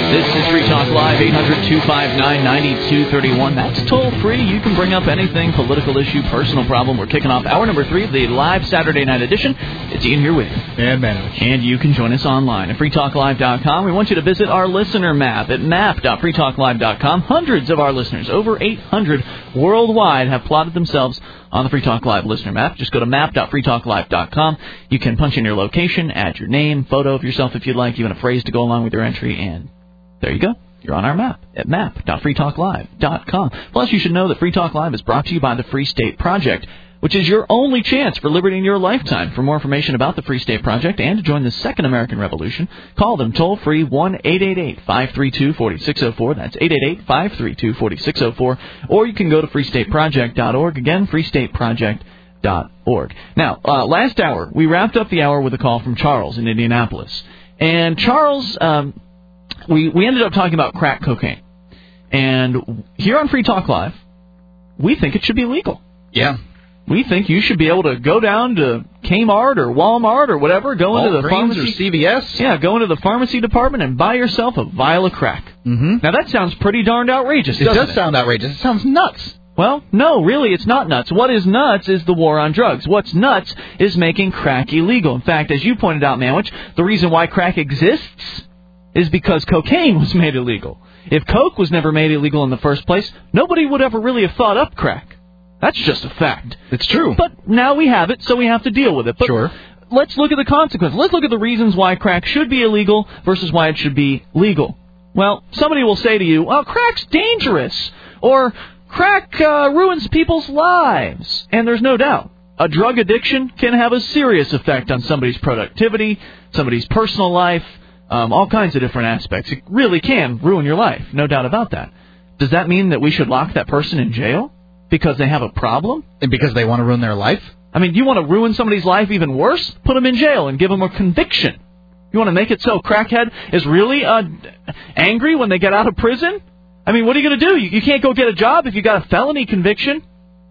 This is Free Talk Live, 800-259-9231. That's toll-free. You can bring up anything, political issue, personal problem. We're kicking off hour number 3 of the live Saturday night edition. It's Ian here with you. And Manovich. And you can join us online at freetalklive.com. We want you to visit our listener map at map.freetalklive.com. Hundreds of our listeners, over 800 worldwide, have plotted themselves on the Free Talk Live listener map. Just go to map.freetalklive.com. You can punch in your location, add your name, photo of yourself if you'd like, even a phrase to go along with your entry, and there you go. You're on our map at map.freetalklive.com. Plus, you should know that Free Talk Live is brought to you by the Free State Project, which is your only chance for liberty in your lifetime. For more information about the Free State Project and to join the Second American Revolution, call them toll-free 1-888-532-4604. That's 888-532-4604. Or you can go to freestateproject.org. Again, freestateproject.org. Now, last hour, we wrapped up the hour with a call from Charles in Indianapolis. And Charles... We ended up talking about crack cocaine. And here on Free Talk Live, we think it should be legal. Yeah. We think you should be able to go down to Kmart or Walmart or whatever, go into the pharmacy. Or CVS. Yeah, go into the pharmacy department and buy yourself a vial of crack. Mm-hmm. Now, that sounds pretty darned outrageous, doesn't it? It does sound outrageous. It sounds nuts. Well, no, really, it's not nuts. What is nuts is the war on drugs. What's nuts is making crack illegal. In fact, as you pointed out, Manwich, the reason why crack exists is because cocaine was made illegal. If coke was never made illegal in the first place, nobody would ever really have thought up crack. That's just a fact. It's true. But now we have it, so we have to deal with it. But sure. Let's look at the consequences. Let's look at the reasons why crack should be illegal versus why it should be legal. Well, somebody will say to you, well, crack's dangerous, or crack ruins people's lives. And there's no doubt. A drug addiction can have a serious effect on somebody's productivity, somebody's personal life, all kinds of different aspects. It really can ruin your life, no doubt about that. Does that mean that we should lock that person in jail because they have a problem? And because they want to ruin their life? I mean, you want to ruin somebody's life even worse? Put them in jail and give them a conviction. You want to make it so crackhead is really angry when they get out of prison? I mean, what are you going to do? You can't go get a job if you got a felony conviction.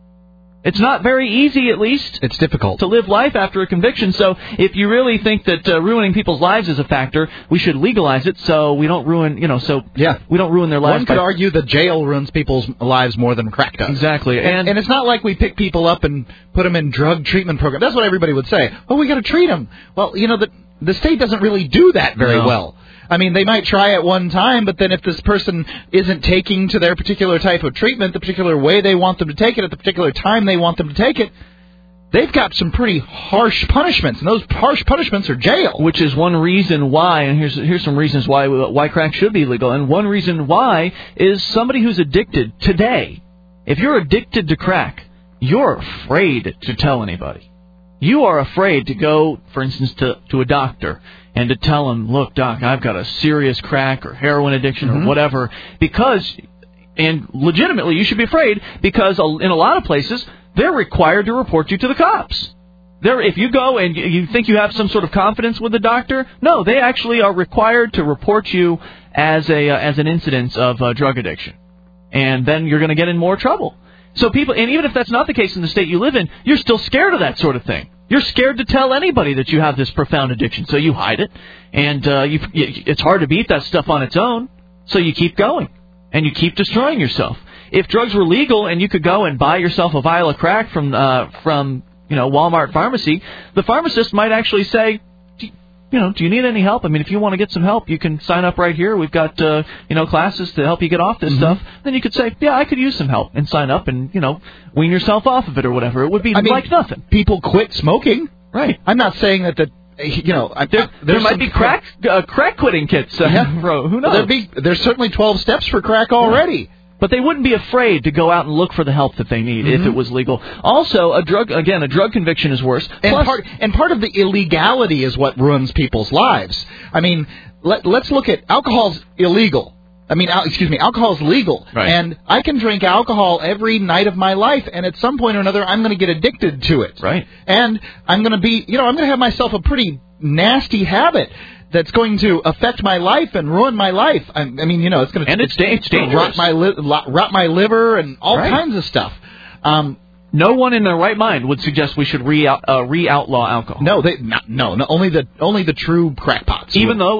It's not very easy, at least. It's difficult to live life after a conviction. So if you really think that ruining people's lives is a factor, we should legalize it so we don't ruin, we don't ruin their lives. One could argue that jail ruins people's lives more than crack does. Exactly. And it's not like we pick people up and put them in drug treatment programs. That's what everybody would say. Oh, we got to treat them. Well, the state doesn't really do that very well. I mean, they might try at one time, but then if this person isn't taking to their particular type of treatment, the particular way they want them to take it, at the particular time they want them to take it, they've got some pretty harsh punishments, and those harsh punishments are jail. Which is one reason why, and here's some reasons why crack should be legal, and one reason why is somebody who's addicted today. If you're addicted to crack, you're afraid to tell anybody. You are afraid to go, for instance, to a doctor and to tell him, look, doc, I've got a serious crack or heroin addiction or whatever, and legitimately you should be afraid because in a lot of places, they're required to report you to the cops. If you go and you think you have some sort of confidence with the doctor, no, they actually are required to report you as an incidence of drug addiction. And then you're going to get in more trouble. So people, and even if that's not the case in the state you live in, you're still scared of that sort of thing. You're scared to tell anybody that you have this profound addiction, so you hide it. And it's hard to beat that stuff on its own, so you keep going. And you keep destroying yourself. If drugs were legal and you could go and buy yourself a vial of crack from Walmart pharmacy, the pharmacist might actually say, do you need any help? I mean, if you want to get some help, you can sign up right here. We've got, classes to help you get off this stuff. Then you could say, yeah, I could use some help and sign up and, wean yourself off of it or whatever. It would be like nothing. People quit smoking. Right. I'm not saying that there might be crack quitting kits. Who knows? There's certainly 12 steps for crack already. Yeah. But they wouldn't be afraid to go out and look for the help that they need if it was legal. Also, a drug conviction is worse. And part of the illegality is what ruins people's lives. I mean, let's look at alcohol's illegal. Alcohol is legal. Right. And I can drink alcohol every night of my life, and at some point or another, I'm going to get addicted to it. Right. And I'm going to have myself a pretty nasty habit that's going to affect my life and ruin my life. It's going to it's dangerous. Rot my liver and all kinds of stuff. No one in their right mind would suggest we should re-outlaw alcohol. No, only the true crackpots. Even though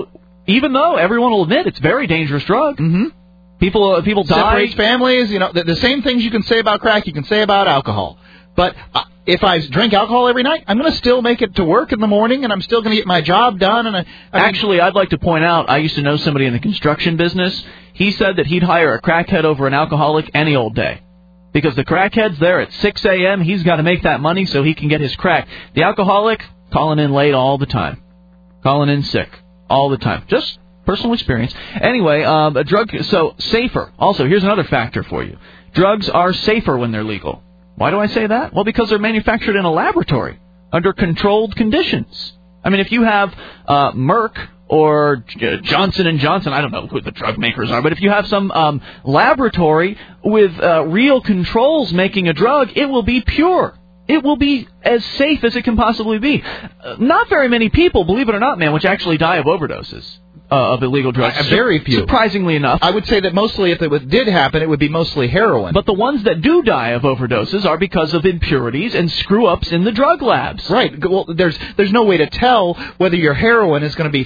Even though everyone will admit it's a very dangerous drug. Mm-hmm. People die. Separates families. You know, the same things you can say about crack, you can say about alcohol. But if I drink alcohol every night, I'm going to still make it to work in the morning, and I'm still going to get my job done. And Actually, I'd like to point out, I used to know somebody in the construction business. He said that he'd hire a crackhead over an alcoholic any old day. Because the crackhead's there at 6 a.m., he's got to make that money so he can get his crack. The alcoholic, calling in late all the time. Calling in sick all the time. Just personal experience. Anyway, a drug, so safer. Also, here's another factor for you. Drugs are safer when they're legal. Why do I say that? Well, because they're manufactured in a laboratory under controlled conditions. I mean, if you have Merck or Johnson & Johnson, I don't know who the drug makers are, but if you have some laboratory with real controls making a drug, it will be pure. It will be as safe as it can possibly be. Not very many people, believe it or not, man, which actually die of overdoses of illegal drugs. Very few. Surprisingly enough. I would say that mostly if it did happen, it would be mostly heroin. But the ones that do die of overdoses are because of impurities and screw-ups in the drug labs. Right. Well, there's no way to tell whether your heroin is going to be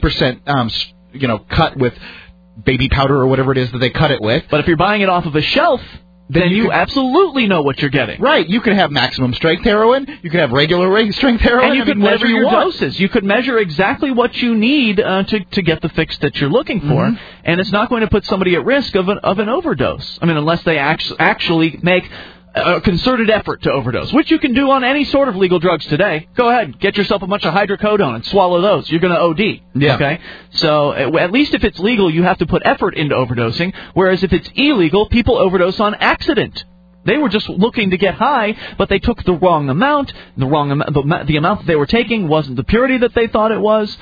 50% cut with baby powder or whatever it is that they cut it with. But if you're buying it off of a shelf, then you absolutely know what you're getting. Right. You can have maximum strength heroin. You can have regular strength heroin. And you could measure your doses. You could measure exactly what you need to get the fix that you're looking for. Mm-hmm. And it's not going to put somebody at risk of an overdose. I mean, unless they actually make a concerted effort to overdose, which you can do on any sort of legal drugs today. Go ahead, get yourself a bunch of hydrocodone and swallow those. You're going to OD. Yeah. Okay? So at least if it's legal, you have to put effort into overdosing, whereas if it's illegal, people overdose on accident. They were just looking to get high, but they took the wrong amount. The amount that they were taking wasn't the purity that they thought it was.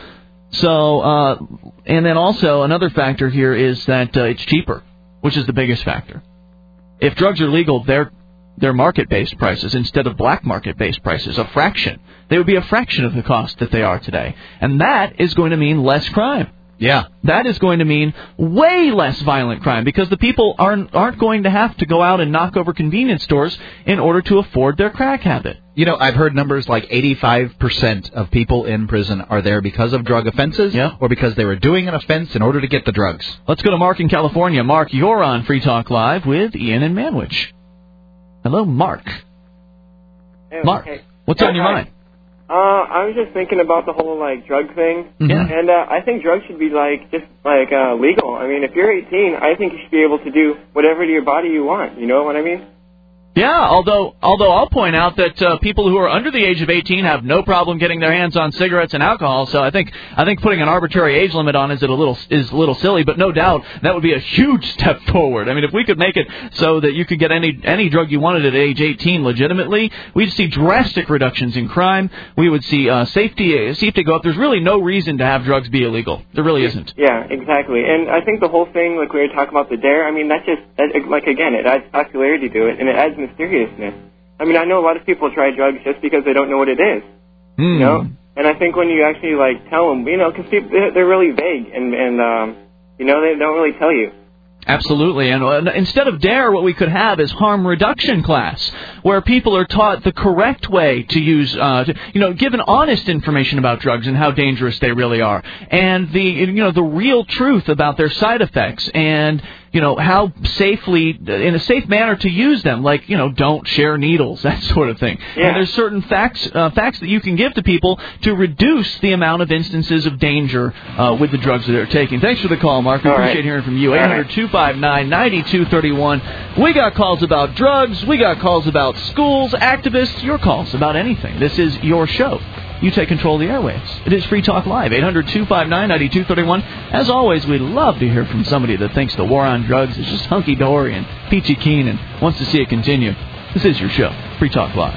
So, and then also another factor here is that it's cheaper, which is the biggest factor. If drugs are legal, they're market-based prices instead of black market-based prices, a fraction. They would be a fraction of the cost that they are today. And that is going to mean less crime. Yeah. That is going to mean way less violent crime because the people aren't going to have to go out and knock over convenience stores in order to afford their crack habit. You know, I've heard numbers like 85% of people in prison are there because of drug offenses or because they were doing an offense in order to get the drugs. Let's go to Mark in California. Mark, you're on Free Talk Live with Ian and Manwich. Hello, Mark. Hey, Mark, what's on your mind? I was just thinking about the whole, drug thing. Mm-hmm. And I think drugs should be, legal. I mean, if you're 18, I think you should be able to do whatever to your body you want. You know what I mean? Yeah, although I'll point out that people who are under the age of 18 have no problem getting their hands on cigarettes and alcohol. So I think putting an arbitrary age limit on is a little silly, but no doubt that would be a huge step forward. I mean, if we could make it so that you could get any drug you wanted at age 18 legitimately, we'd see drastic reductions in crime. We would see safety go up. There's really no reason to have drugs be illegal. There really isn't. Yeah, exactly. And I think the whole thing, like we were talking about the DARE, I mean, again, it adds popularity to it, and it adds mysteriousness. I mean, I know a lot of people try drugs just because they don't know what it is. You know? And I think when you actually, tell them, because they're really vague, and they don't really tell you. Absolutely. And instead of DARE, what we could have is harm reduction class, where people are taught the correct way to use, given honest information about drugs and how dangerous they really are, and the real truth about their side effects, and how safely, in a safe manner to use them, don't share needles, that sort of thing. Yeah. And there's certain facts that you can give to people to reduce the amount of instances of danger with the drugs that they're taking. Thanks for the call, Mark. We appreciate hearing from you. 800-259-9231. We got calls about drugs. We got calls about schools, activists, your calls about anything. This is your show. You take control of the airwaves. It is Free Talk Live, 800-259-9231. As always, we'd love to hear from somebody that thinks the war on drugs is just hunky-dory and peachy keen and wants to see it continue. This is your show, Free Talk Live.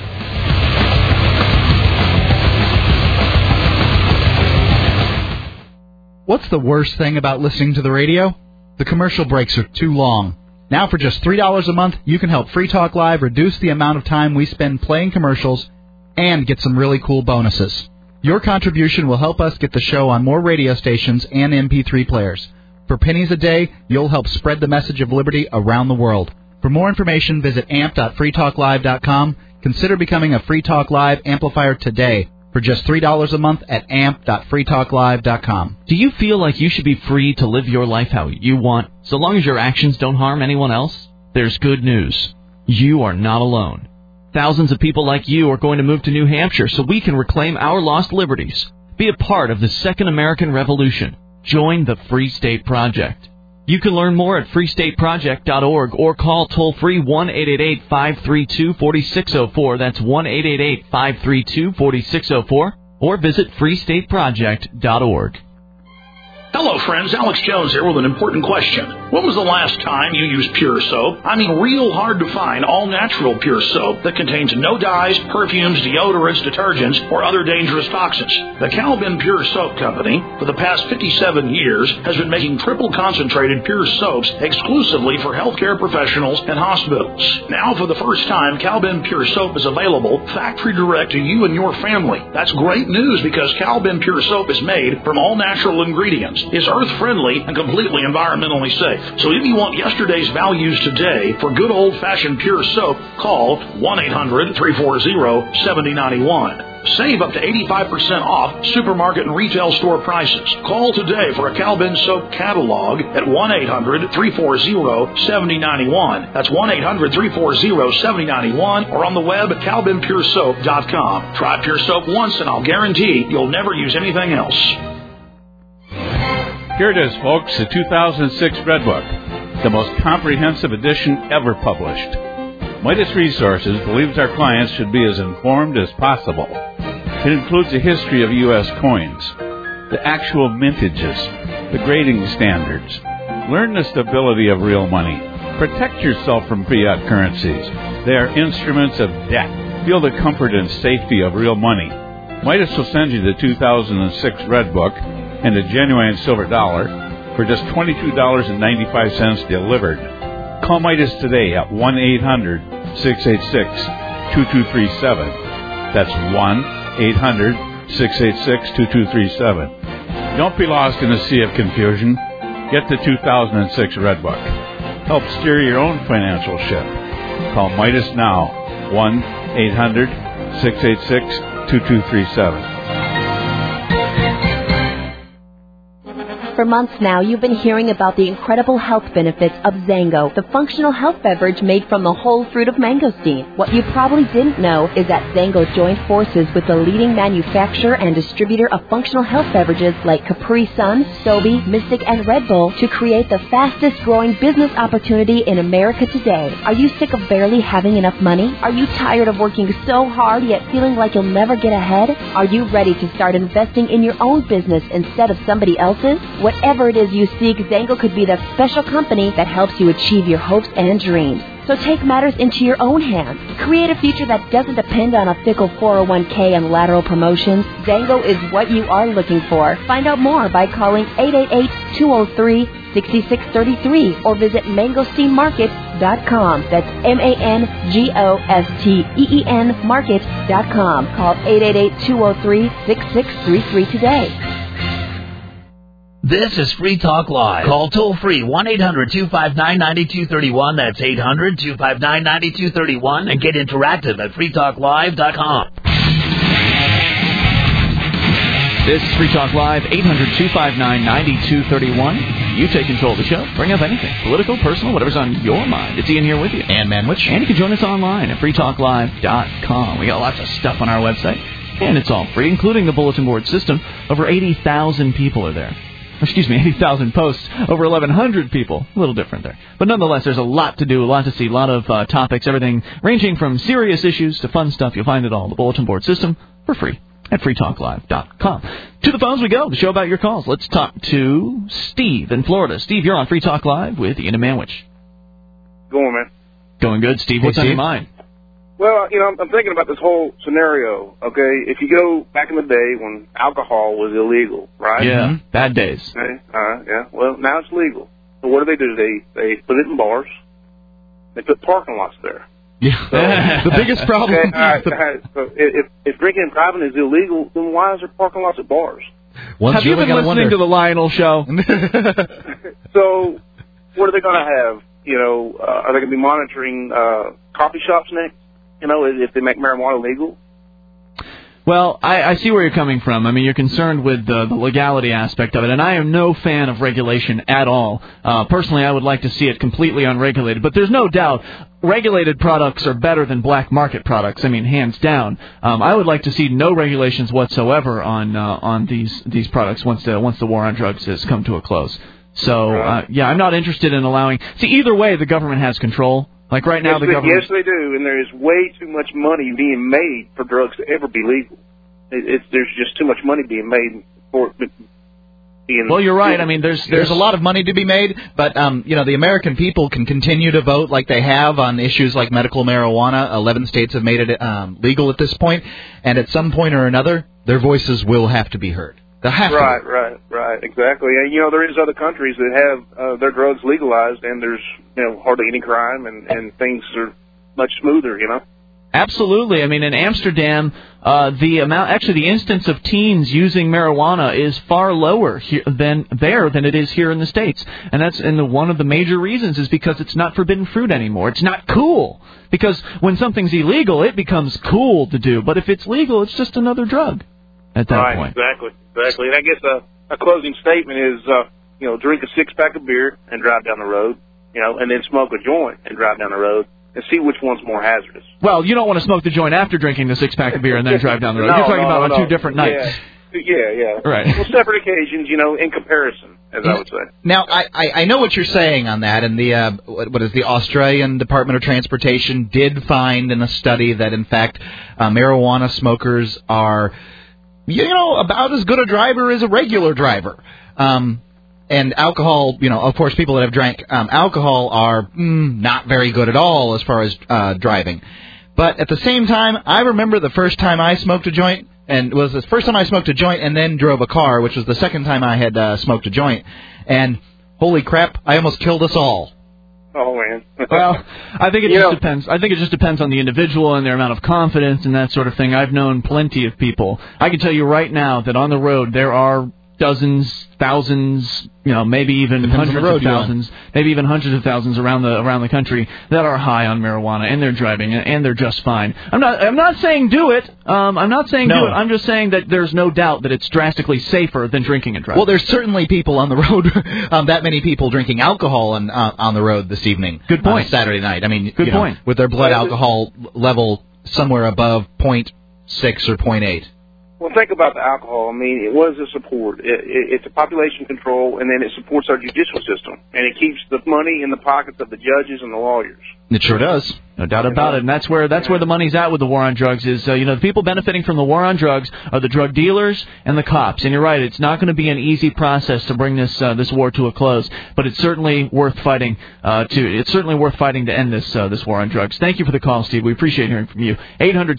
What's the worst thing about listening to the radio? The commercial breaks are too long. Now for just $3 a month, you can help Free Talk Live reduce the amount of time we spend playing commercials and get some really cool bonuses. Your contribution will help us get the show on more radio stations and MP3 players. For pennies a day, you'll help spread the message of liberty around the world. For more information, visit amp.freetalklive.com. Consider becoming a Free Talk Live amplifier today. for just $3 a month at amp.freetalklive.com. Do you feel like you should be free to live your life how you want, so long as your actions don't harm anyone else? There's good news. You are not alone. Thousands of people like you are going to move to New Hampshire so we can reclaim our lost liberties. Be a part of the Second American Revolution. Join the Free State Project. You can learn more at freestateproject.org or call toll-free 1-888-532-4604. That's 1-888-532-4604. Or visit freestateproject.org. Hello, friends. Alex Jones here with an important question. When was the last time you used Pure Soap? I mean, real hard to find all-natural Pure Soap that contains no dyes, perfumes, deodorants, detergents, or other dangerous toxins. The Calvin Pure Soap Company, for the past 57 years, has been making triple-concentrated Pure Soaps exclusively for healthcare professionals and hospitals. Now, for the first time, Calvin Pure Soap is available factory direct to you and your family. That's great news because Calvin Pure Soap is made from all-natural ingredients, is earth-friendly, and completely environmentally safe. So if you want yesterday's values today for good old-fashioned Pure Soap, call 1-800-340-7091. Save up to 85% off supermarket and retail store prices. Call today for a Calvin Soap catalog at 1-800-340-7091. That's 1-800-340-7091 or on the web at calvinpuresoap.com. Try Pure Soap once and I'll guarantee you'll never use anything else. Here it is, folks, the 2006 Red Book, the most comprehensive edition ever published. Midas Resources believes our clients should be as informed as possible. It includes a history of U.S. coins, the actual mintages, the grading standards. Learn the stability of real money. Protect yourself from fiat currencies. They are instruments of debt. Feel the comfort and safety of real money. Midas will send you the 2006 Red Book and a genuine silver dollar for just $22.95 delivered. Call Midas today at 1-800-686-2237. That's 1-800-686-2237. Don't be lost in a sea of confusion. Get the 2006 Red Book. Help steer your own financial ship. Call Midas now, 1-800-686-2237. For months now, you've been hearing about the incredible health benefits of Zango, the functional health beverage made from the whole fruit of mangosteen. What you probably didn't know is that Zango joined forces with the leading manufacturer and distributor of functional health beverages like Capri Sun, Sobe, Mystic, and Red Bull to create the fastest growing business opportunity in America today. Are you sick of barely having enough money? Are you tired of working so hard yet feeling like you'll never get ahead? Are you ready to start investing in your own business instead of somebody else's? Whatever it is you seek, Zango could be that special company that helps you achieve your hopes and dreams. So take matters into your own hands. Create a future that doesn't depend on a fickle 401k and lateral promotions. Zango is what you are looking for. Find out more by calling 888-203-6633 or visit mangosteenmarket.com. That's MANGOSTEEN market.com. Call 888-203-6633 today. This is Free Talk Live. Call toll-free 1-800-259-9231. That's 800-259-9231. And get interactive at freetalklive.com. This is Free Talk Live, 800-259-9231. You take control of the show. Bring up anything. Political, personal, whatever's on your mind. It's Ian here with you. And Manwich. And you can join us online at freetalklive.com. We got lots of stuff on our website. And it's all free, including the bulletin board system. Over 80,000 people are there. 80,000 posts, over 1,100 people. A little different there. But nonetheless, there's a lot to do, a lot to see, a lot of topics, everything ranging from serious issues to fun stuff. You'll find it all in the bulletin board system for free at freetalklive.com. To the phones we go, the show about your calls. Let's talk to Steve in Florida. Steve, you're on Free Talk Live with Ian and Manwich. Going, man. Going good, Steve. Hey, what's on your mind? Well, I'm thinking about this whole scenario, okay? If you go back in the day when alcohol was illegal, right? Yeah, bad days. Okay, yeah. Well, now it's legal. So what do? They put it in bars. They put parking lots there. Yeah, so, the biggest problem. Okay, all right. So if drinking and driving is illegal, then why is there parking lots at bars? Have you been listening to the Lionel Show? So what are they going to have? Are they going to be monitoring coffee shops next? If they make marijuana legal? Well, I see where you're coming from. I mean, you're concerned with the legality aspect of it, and I am no fan of regulation at all. Personally, I would like to see it completely unregulated, but there's no doubt regulated products are better than black market products. I mean, hands down. I would like to see no regulations whatsoever on these products once the war on drugs has come to a close. So, I'm not interested in allowing... See, either way, the government has control. Like right now, the government... Yes, they do, and there is way too much money being made for drugs to ever be legal. There's just too much money being made for it being... Well, you're right. I mean, there's a lot of money to be made, but, the American people can continue to vote like they have on issues like medical marijuana. 11 states have made it legal at this point, and at some point or another, their voices will have to be heard. They'll have to. Right, exactly. And, there is other countries that have their drugs legalized, and there's, hardly any crime, and things are much smoother, Absolutely. I mean, in Amsterdam, the instance of teens using marijuana is far lower than it is here in the States. And that's one of the major reasons is because it's not forbidden fruit anymore. It's not cool. Because when something's illegal, it becomes cool to do. But if it's legal, it's just another drug at that point. Exactly. And I guess a closing statement is, drink a six-pack of beer and drive down the road, and then smoke a joint and drive down the road. And see which one's more hazardous. Well, you don't want to smoke the joint after drinking the six-pack of beer and then drive down the road. You're talking about on two different nights. Yeah. Right. Well, separate occasions, in comparison, as I would say. Now, I know what you're saying on that, and the Australian Department of Transportation did find in a study that, in fact, marijuana smokers are, about as good a driver as a regular driver. And alcohol, of course, people that have drank alcohol are not very good at all as far as driving. But at the same time, I remember the first time I smoked a joint, and it was the first time I smoked a joint and then drove a car, which was the second time I had smoked a joint. And holy crap, I almost killed us all. Oh, man. Well, I think it just depends. I think it just depends on the individual and their amount of confidence and that sort of thing. I've known plenty of people. I can tell you right now that on the road there are dozens, thousands, maybe even hundreds of thousands, maybe even hundreds of thousands around the country that are high on marijuana, and they're driving, and they're just fine. I'm not saying do it. I'm not saying do it. I'm just saying that there's no doubt that it's drastically safer than drinking and driving. Well, there's certainly people on the road, that many people drinking alcohol on the road this evening. Good point. On a Saturday night. I mean, good point. With their blood alcohol level somewhere above 0.6 or 0.8. Well, think about the alcohol. I mean, what does it support? It's a population control, and then it supports our judicial system, and it keeps the money in the pockets of the judges and the lawyers. It sure does. No doubt about it. And that's where the money's at with the war on drugs is, the people benefiting from the war on drugs are the drug dealers and the cops. And you're right, it's not going to be an easy process to bring this war to a close, but it's certainly worth fighting to end this war on drugs. Thank you for the call, Steve. We appreciate hearing from you.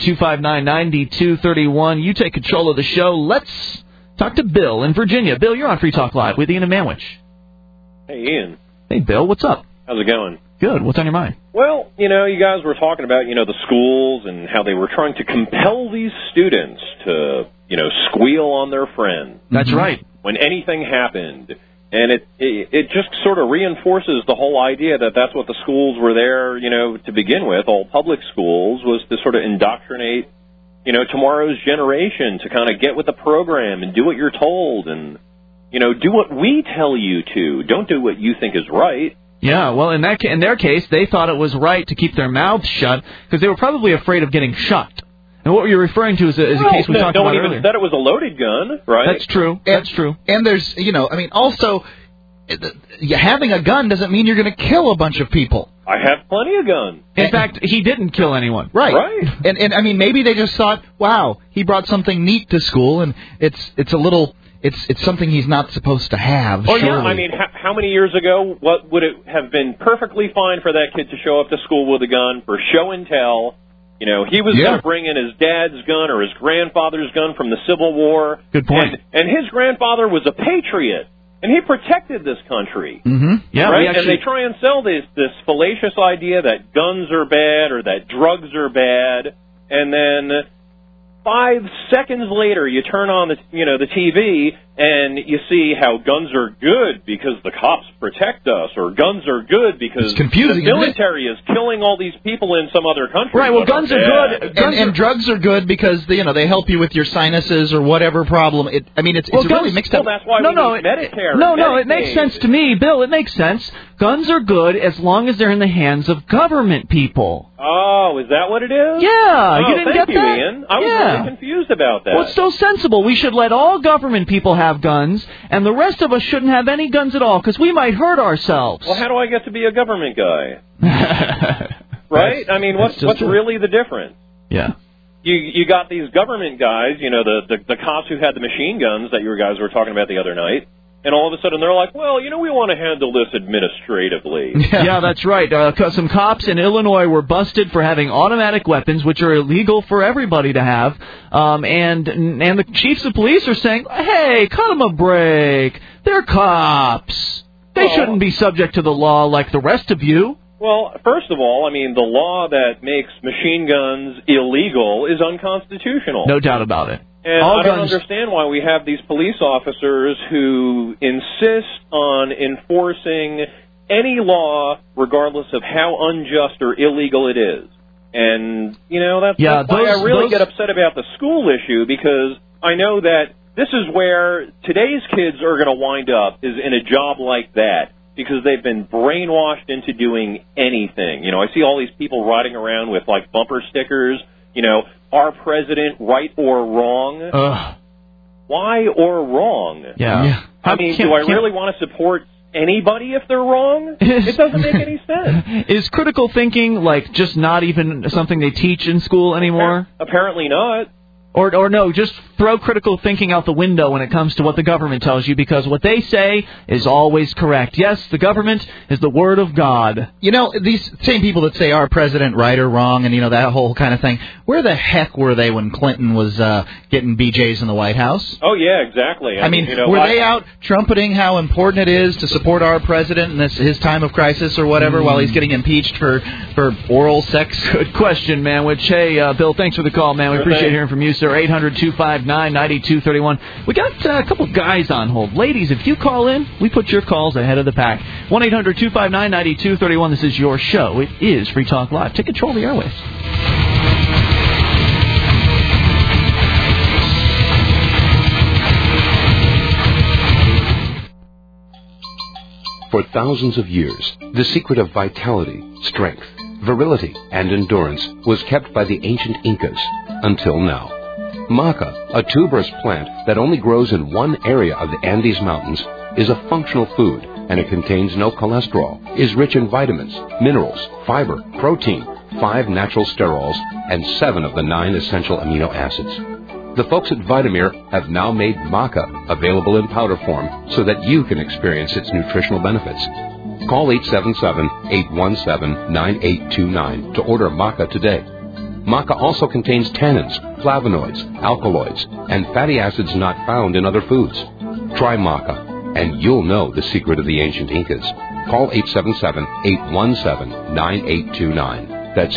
800-259-9231. You take control of the show. Let's talk to Bill in Virginia. Bill, you're on Free Talk Live with Ian and Manwich. Hey, Ian. Hey, Bill. What's up? How's it going? Good. What's on your mind? Well, you guys were talking about, the schools and how they were trying to compel these students to, squeal on their friends. That's right. When anything happened. And it just sort of reinforces the whole idea that that's what the schools were there, to begin with, all public schools, was to sort of indoctrinate, tomorrow's generation to kind of get with the program and do what you're told and, do what we tell you to. Don't do what you think is right. Yeah, well, in their case, they thought it was right to keep their mouths shut because they were probably afraid of getting shot. And what you're referring to is a case we talked about earlier. No one even said it was a loaded gun, right? That's true. That's true. And there's, also, having a gun doesn't mean you're going to kill a bunch of people. I have plenty of guns. In fact, he didn't kill anyone. Right. And I mean, maybe they just thought, wow, he brought something neat to school, and it's a little... It's something he's not supposed to have. Oh, yeah. I mean, how many years ago, what would it have been perfectly fine for that kid to show up to school with a gun for show and tell? He was going to bring in his dad's gun or his grandfather's gun from the Civil War. Good point. And his grandfather was a patriot, and he protected this country. Mm-hmm. Yeah, right? And they try and sell this fallacious idea that guns are bad or that drugs are bad, and then 5 seconds later, you turn on the TV, and then you see how guns are good because the cops protect us, or guns are good because the military is killing all these people in some other country. Right, well, guns are good. And drugs are good because, they help you with your sinuses or whatever problem. It's really mixed up. Well, that's why we need Medicare. No, it makes sense to me, Bill. It makes sense. Guns are good as long as they're in the hands of government people. Oh, is that what it is? Yeah, you didn't get that? Ian. I was really confused about that. Well, it's so sensible. We should let all government people have guns, and the rest of us shouldn't have any guns at all, because we might hurt ourselves. Well, how do I get to be a government guy? Right? I mean, what's really the difference? Yeah. You got these government guys, the cops who had the machine guns that you guys were talking about the other night. And all of a sudden they're like, well, we want to handle this administratively. Yeah, that's right. Some cops in Illinois were busted for having automatic weapons, which are illegal for everybody to have. And the chiefs of police are saying, hey, cut them a break. They're cops. They shouldn't be subject to the law like the rest of you. Well, first of all, the law that makes machine guns illegal is unconstitutional. No doubt about it. And I don't understand why we have these police officers who insist on enforcing any law regardless of how unjust or illegal it is. And, that's why I really get upset about the school issue, because I know that this is where today's kids are going to wind up, is in a job like that, because they've been brainwashed into doing anything. I see all these people riding around with, bumper stickers, our president, right or wrong? Why or wrong? Yeah. Do I really want to support anybody if they're wrong? It doesn't make any sense. Is critical thinking, just not even something they teach in school anymore? Apparently not. Or no, just throw critical thinking out the window when it comes to what the government tells you, because what they say is always correct. Yes, the government is the word of God. These same people that say our president right or wrong and, that whole kind of thing, where the heck were they when Clinton was getting BJs in the White House? Oh, yeah, exactly. Were they out trumpeting how important it is to support our president in his time of crisis or whatever while he's getting impeached for oral sex? Good question, man. Hey, Bill, thanks for the call, man. We appreciate hearing from you, sir. 800-259-9231. We got a couple guys on hold. Ladies, if you call in, we put your calls ahead of the pack. 1-800-259-9231. This is your show. It is Free Talk Live. Take control of the airwaves. For thousands of years, the secret of vitality, strength, virility, and endurance was kept by the ancient Incas until now. Maca, a tuberous plant that only grows in one area of the Andes Mountains, is a functional food, and it contains no cholesterol, is rich in vitamins, minerals, fiber, protein, 5 natural sterols, and 7 of the 9 essential amino acids. The folks at Vitamir have now made Maca available in powder form so that you can experience its nutritional benefits. Call 877-817-9829 to order Maca today. Maca also contains tannins, flavonoids, alkaloids, and fatty acids not found in other foods. Try Maca, and you'll know the secret of the ancient Incas. Call 877-817-9829. That's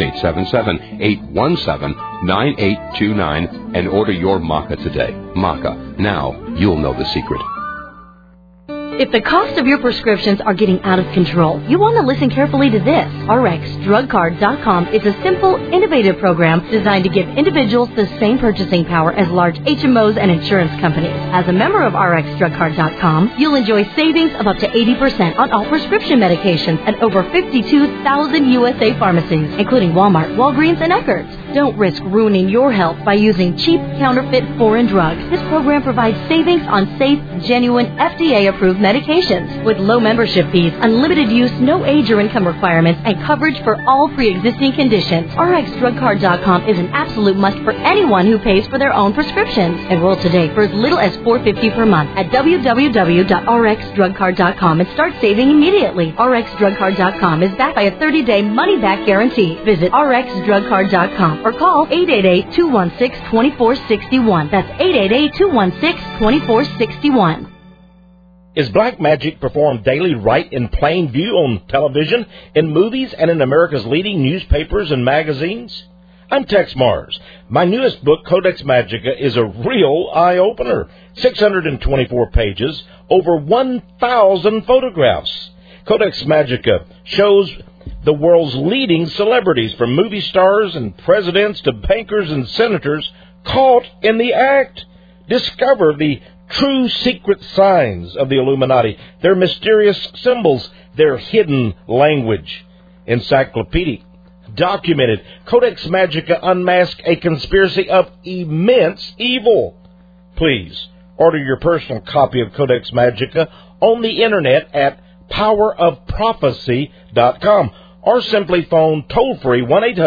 877-817-9829, and order your Maca today. Maca. Now you'll know the secret. If the cost of your prescriptions are getting out of control, you want to listen carefully to this. RxDrugCard.com is a simple, innovative program designed to give individuals the same purchasing power as large HMOs and insurance companies. As a member of RxDrugCard.com, you'll enjoy savings of up to 80% on all prescription medications at over 52,000 USA pharmacies, including Walmart, Walgreens, and Eckerd's. Don't risk ruining your health by using cheap, counterfeit foreign drugs. This program provides savings on safe, genuine, FDA-approved medications with low membership fees, unlimited use, no age or income requirements, and coverage for all pre-existing conditions. RxDrugCard.com is an absolute must for anyone who pays for their own prescriptions. Enroll today for as little as $4.50 per month at www.rxdrugcard.com and start saving immediately. RxDrugCard.com is backed by a 30-day money-back guarantee. Visit RxDrugCard.com or call 888-216-2461. That's 888-216-2461. Is black magic performed daily right in plain view on television, in movies, and in America's leading newspapers and magazines? I'm Tex Mars. My newest book, Codex Magica, is a real eye-opener. 624 pages, over 1,000 photographs. Codex Magica shows the world's leading celebrities, from movie stars and presidents to bankers and senators, caught in the act. Discover the true secret signs of the Illuminati, their mysterious symbols, their hidden language. Encyclopedic, documented, Codex Magica unmasks a conspiracy of immense evil. Please order your personal copy of Codex Magica on the internet at powerofprophecy.com or simply phone toll-free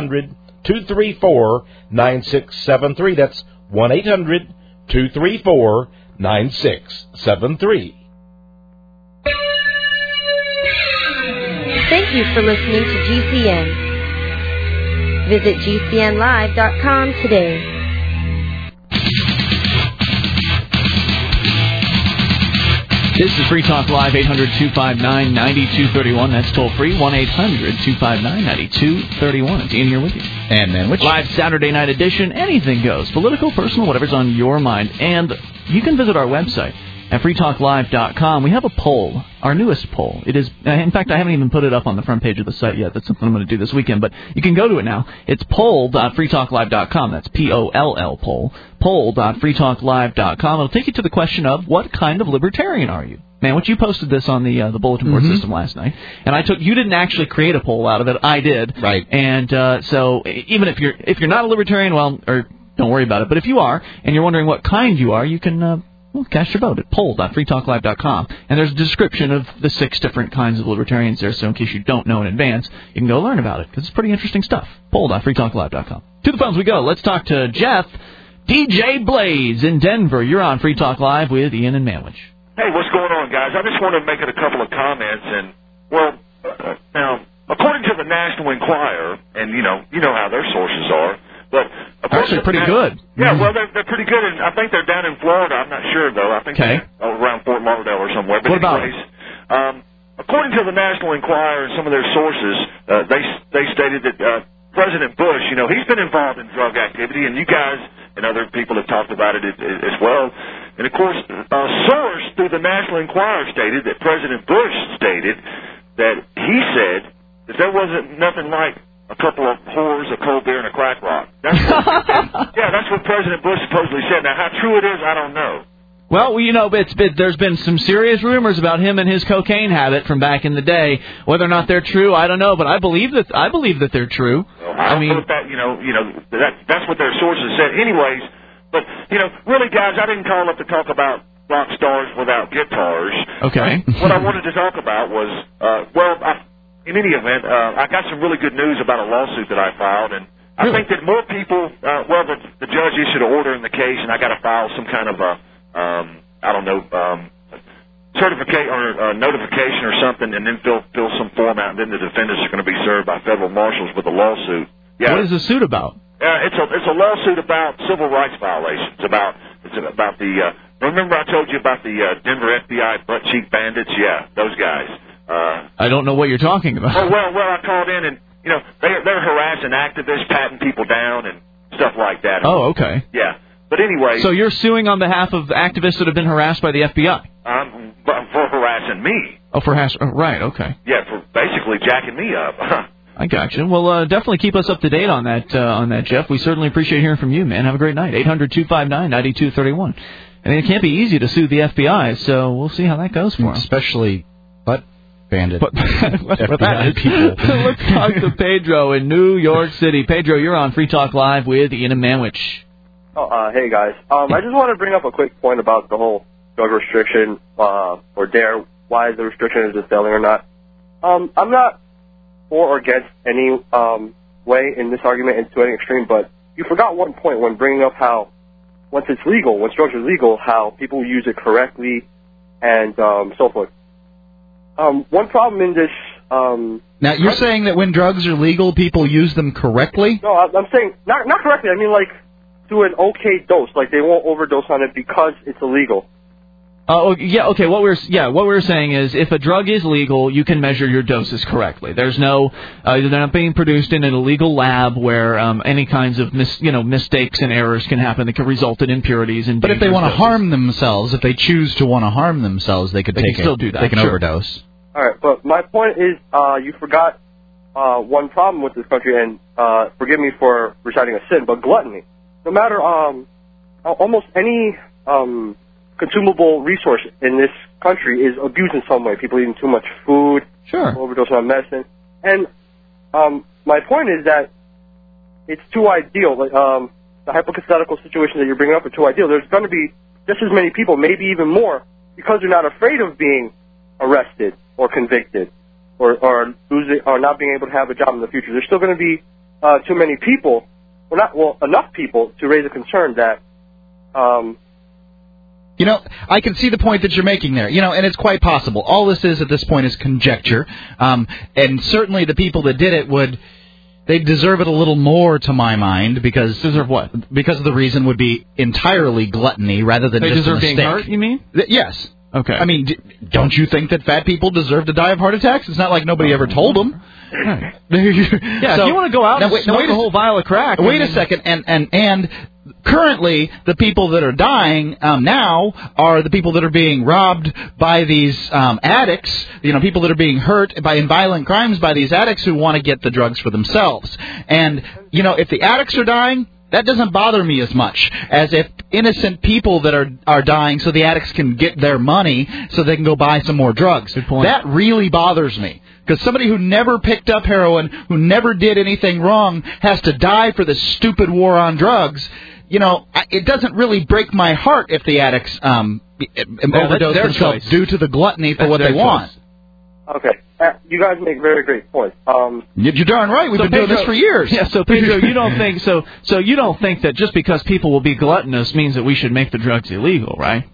1-800-234-9673. That's 1-800-234-9673. Thank you for listening to GCN. Visit GCNlive.com today. This is Free Talk Live, 800-259-9231. That's toll free, 1-800-259-9231. It's Ian here with you. And Manwich. Live Saturday night edition. Anything goes. Political, personal, whatever's on your mind. And you can visit our website at freetalklive.com. We have a poll, our newest poll. It is, in fact, I haven't even put it up on the front page of the site yet. That's something I'm going to do this weekend, but you can go to it now. It's poll.freetalklive.com. That's P-O-L-L, poll. Poll.freetalklive.com. It'll take you to the question of what kind of libertarian are you? Man, what you posted this on the bulletin board system last night, and you didn't actually create a poll out of it. I did. Right. And so even if you're not a libertarian, well, or don't worry about it. But if you are, and you're wondering what kind you are, you can cast your vote at poll.freetalklive.com. And there's a description of the 6 different kinds of libertarians there, so in case you don't know in advance, you can go learn about it, because it's pretty interesting stuff. Poll.freetalklive.com. To the phones we go. Let's talk to Jeff, DJ Blaze in Denver. You're on Free Talk Live with Ian and Manwich. Hey, what's going on, guys? I just wanted to make it a couple of comments. And, well, now, according to the National Enquirer, and you know how their sources are, but actually pretty good. Yeah, well, they're pretty good, and I think they're down in Florida. I'm not sure, though. I think they're around Fort Lauderdale or somewhere. But anyways, according to the National Enquirer and some of their sources, they stated that President Bush, he's been involved in drug activity, and you guys and other people have talked about it as well. And, of course, a source through the National Enquirer stated that President Bush stated that he said that there wasn't nothing like a couple of whores, a cold beer, and a crack rock. That's what President Bush supposedly said. Now, how true it is, I don't know. Well, there's been some serious rumors about him and his cocaine habit from back in the day. Whether or not they're true, I don't know, but I believe that they're true. Well, I mean, that's what their sources said. Anyways, but really, guys, I didn't call up to talk about rock stars without guitars. Okay. What I wanted to talk about was, in any event, I got some really good news about a lawsuit that I filed, and I think that more people, the judge issued an order in the case, and I got to file some kind of certificate or notification or something, and then fill some form out, and then the defendants are going to be served by federal marshals with a lawsuit. Yeah. What is the suit about? It's a lawsuit about civil rights violations. It's about the remember I told you about the Denver FBI butt cheek bandits? Yeah, those guys. I don't know what you're talking about. Oh, well, I called in, and they're harassing activists, patting people down, and stuff like that. Oh, okay. Yeah, but anyway. So you're suing on behalf of activists that have been harassed by the FBI? For harassing me. Oh, right, okay. Yeah, for basically jacking me up. I got you. Well, definitely keep us up to date on that, Jeff. We certainly appreciate hearing from you, man. Have a great night. 800-259-9231. I mean, it can't be easy to sue the FBI, so we'll see how that goes for them. Especially butt bandit FBI people. Let's talk to Pedro in New York City. Pedro, you're on Free Talk Live with Ian and Manwich. Oh, hey, guys. I just want to bring up a quick point about the whole drug restriction or DARE, why the restriction is just failing or not. I'm not for or against any way in this argument into any extreme, but you forgot one point when bringing up how once drugs are legal, how people use it correctly and so forth. One problem in this... now, you're saying that when drugs are legal, people use them correctly? No, I'm saying not correctly. I mean, like, to an okay dose. Like, they won't overdose on it because it's illegal. Yeah. Okay. What we're saying is, if a drug is legal, you can measure your doses correctly. There's no, they're not being produced in an illegal lab where any kinds of mistakes and errors can happen that can result in impurities and. But if they want to harm themselves, if they choose to want to harm themselves, they can still do that. They can overdose. All right, but my point is, you forgot one problem with this country, and forgive me for reciting a sin, but gluttony. No matter almost any consumable resource in this country is abused in some way. People eating too much food, overdosing on medicine, and my point is that it's too ideal. Like the hypothetical situation that you're bringing up are too ideal. There's going to be just as many people, maybe even more, because they're not afraid of being arrested or convicted or losing or not being able to have a job in the future. There's still going to be too many people, enough people to raise a concern that. I can see the point that you're making there, and it's quite possible. All this is at this point is conjecture, and certainly the people that did it they deserve it a little more to my mind, because deserve what? Because the reason would be entirely gluttony rather than just a mistake. They deserve being hurt, you mean? Yes. Okay. I mean, don't you think that fat people deserve to die of heart attacks? It's not like nobody ever told them. Right. Yeah, if you want to go out and smoke a whole vial of crack. Wait a second, and currently the people that are dying now are the people that are being robbed by these addicts, people that are being hurt in violent crimes by these addicts who want to get the drugs for themselves. And, if the addicts are dying, that doesn't bother me as much as if innocent people that are dying so the addicts can get their money so they can go buy some more drugs. Good point. That really bothers me. Because somebody who never picked up heroin, who never did anything wrong, has to die for this stupid war on drugs. It doesn't really break my heart if the addicts overdose themselves due to the gluttony for what they want. Okay. You guys make very great points. You're darn right. We've been doing this for years. Yeah. So Pedro, you don't think so you don't think that just because people will be gluttonous means that we should make the drugs illegal, right?